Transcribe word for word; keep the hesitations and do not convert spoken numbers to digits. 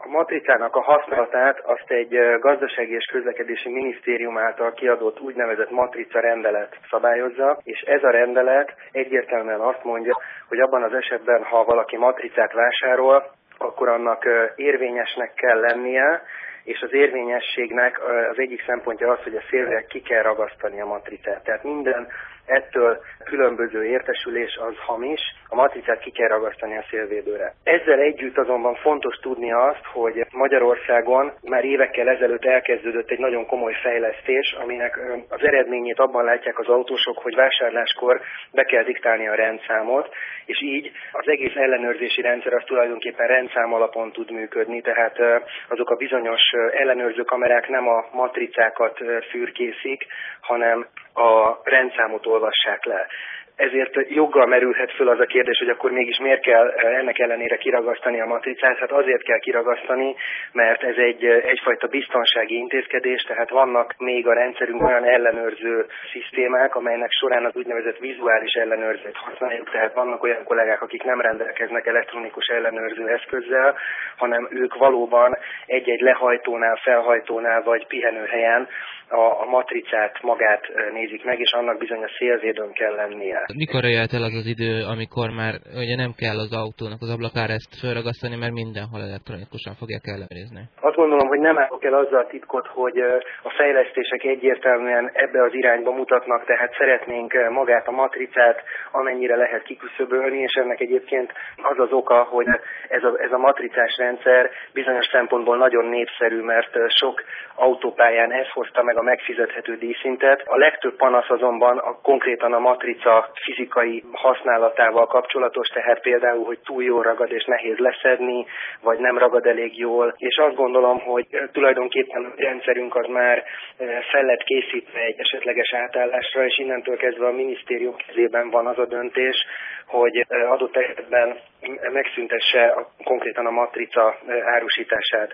A matricának a használatát azt egy gazdasági és közlekedési minisztérium által kiadott úgynevezett matrica rendelet szabályozza, és ez a rendelet egyértelműen azt mondja, hogy abban az esetben, ha valaki matricát vásárol, akkor annak érvényesnek kell lennie, és az érvényességnek az egyik szempontja az, hogy a szélre ki kell ragasztani a matricát. Tehát minden ettől különböző értesülés az hamis, a matricát ki kell ragasztani a szélvédőre. Ezzel együtt azonban fontos tudni azt, hogy Magyarországon már évekkel ezelőtt elkezdődött egy nagyon komoly fejlesztés, aminek az eredményét abban látják az autósok, hogy vásárláskor be kell diktálni a rendszámot, és így az egész ellenőrzési rendszer az tulajdonképpen rendszám alapon tud működni, tehát azok a bizonyos ellenőrző kamerák nem a matricákat fürkészik, hanem a rendszámot olvassák le. Ezért joggal merülhet föl az a kérdés, hogy akkor mégis miért kell ennek ellenére kiragasztani a matricát. Hát azért kell kiragasztani, mert ez egy, egyfajta biztonsági intézkedés, tehát vannak még a rendszerünkben olyan ellenőrző szisztémák, amelynek során az úgynevezett vizuális ellenőrzőt használjuk, tehát vannak olyan kollégák, akik nem rendelkeznek elektronikus ellenőrző eszközzel, hanem ők valóban egy-egy lehajtónál, felhajtónál vagy pihenőhelyen a, a matricát magát nézik meg, és annak bizony a szélvédőn kell lennie. Mikor jött el az az idő, amikor már ugye nem kell az autónak az ablakára ezt felragasztani, mert mindenhol elektronikusan fogják ellenőrizni? Azt gondolom, hogy nem állok el azzal a titkot, hogy a fejlesztések egyértelműen ebbe az irányba mutatnak, tehát szeretnénk magát a matricát amennyire lehet kiküszöbölni, és ennek egyébként az az oka, hogy ez a, ez a matricás rendszer bizonyos szempontból nagyon népszerű, mert sok autópályán ez hozta meg a megfizethető díjszintet. A legtöbb panasz azonban a, konkrétan a matrica fizikai használatával kapcsolatos, tehát például, hogy túl jól ragad és nehéz leszedni, vagy nem ragad elég jól. És azt gondolom, hogy tulajdonképpen a rendszerünk az már fel lett készítve egy esetleges átállásra, és innentől kezdve a minisztérium kezében van az a döntés, hogy adott esetben megszüntesse a, konkrétan a matrica árusítását.